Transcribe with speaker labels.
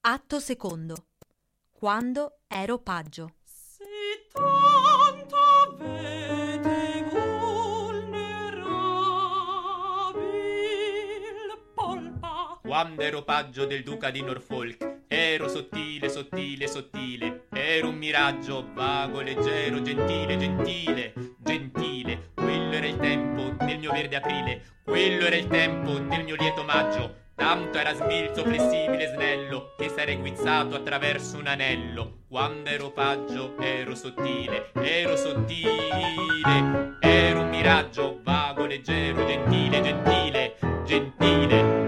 Speaker 1: Atto secondo. Quando ero paggio.
Speaker 2: Se tanto vede vulnerabil polpa.
Speaker 3: Quando ero paggio del duca di Norfolk, ero sottile, sottile, sottile. Ero un miraggio vago, leggero, gentile, gentile, gentile. Quello era il tempo del mio verde aprile, quello era il tempo del mio lieto maggio. Tanto era smilzo, flessibile, snello, che sarei guizzato attraverso un anello. Quando ero paggio ero sottile, ero un miraggio vago, leggero, gentile, gentile, gentile.